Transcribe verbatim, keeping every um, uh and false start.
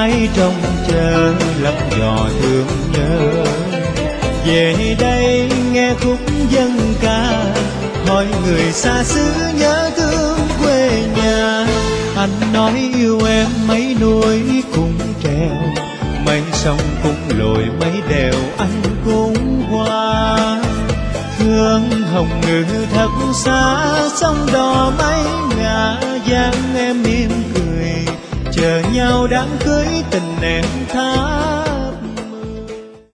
mãi trông chờ lấp dò thương nhớ. Về đây nghe khúc dân ca, hỏi người xa xứ nhớ thương quê nhà. Anh nói yêu em mấy núi cũng treo, mấy sông cũng lội, mấy đèo anh cũng qua. Hương hồng ngự thật xa, sông đò mấy ngả dáng em mỉm cười, chờ nhau đám cưới tình em tha.